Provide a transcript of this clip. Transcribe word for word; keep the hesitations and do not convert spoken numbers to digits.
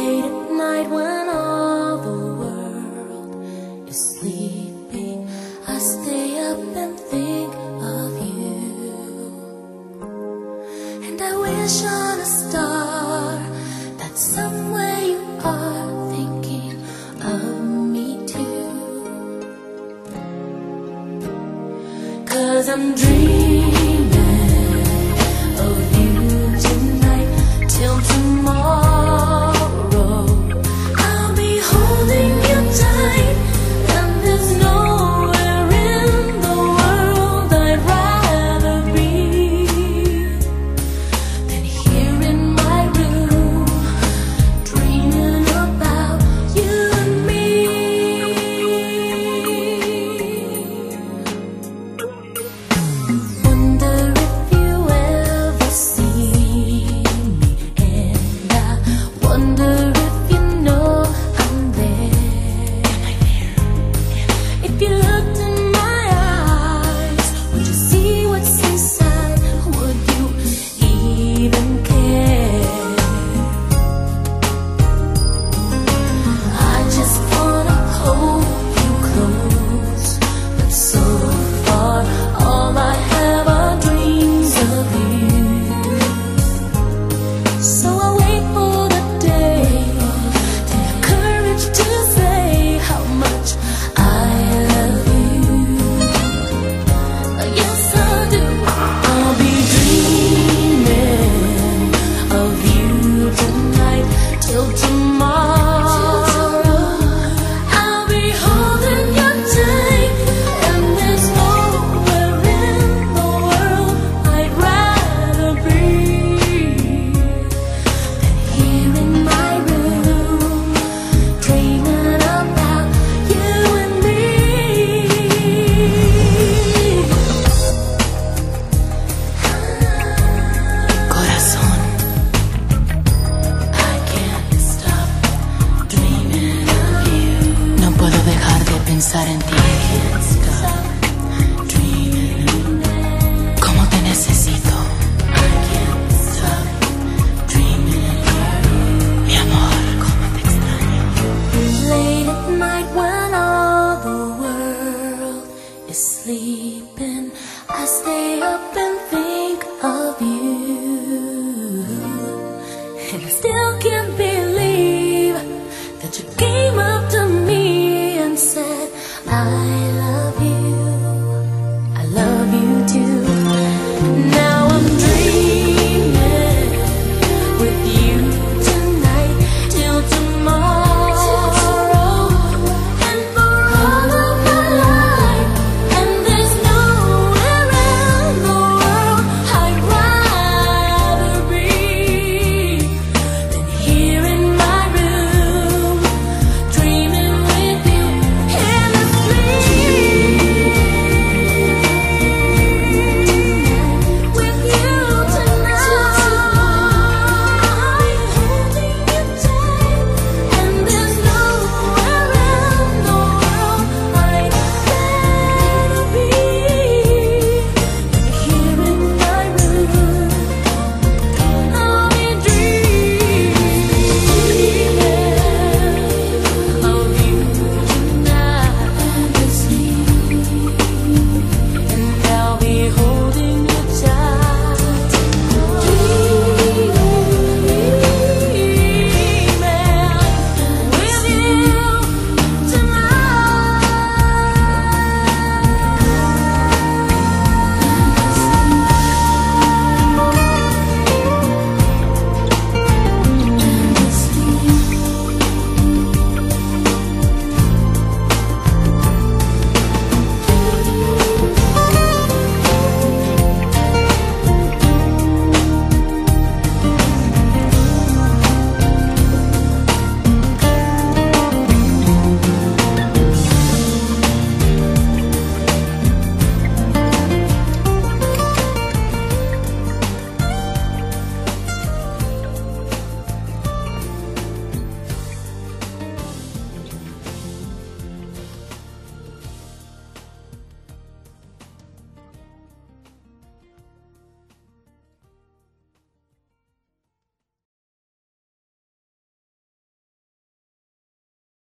Late at night when all the world is sleeping, I stay up and think of you. And I wish on a star that somewhere you are thinking of me too. 'Cause I'm dreaming of you tonight till tomorrow. I'll be holding you tight, and there's nowhere in the world I'd rather be than here in my room, dreaming about you and me. Wonder if you ever see me, and I wonder if you know I'm there. If you looked in my eyes, would you see what's inside? Would you even care? I just wanna hold you close, but so far all I have are dreams of you. So I wait for the day to have courage to say how much I love you. Yes, I do. I'll be dreaming of you tonight till tomorrow. I'll be holding you tight, and there's nowhere in the world I'd rather be than here in my room, dreaming about you and me. Corazón, I can't stop dreaming of you. No puedo dejar de pensar en ti. Can't stop dreaming. ¿Cómo te necesito? I can't stop dreaming of you. Mi amor, cómo te extraño. Late at night when all the world is sleeping, I stay up and